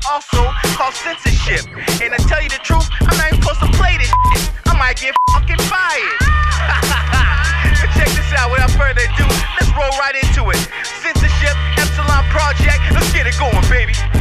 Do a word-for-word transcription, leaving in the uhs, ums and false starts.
also called censorship. And to tell you the truth, I'm not even supposed to play this shit. I might get fucking fired. But check this out, without further ado, let's roll right into it. Censorship, Epsilon Project, let's get it going, baby.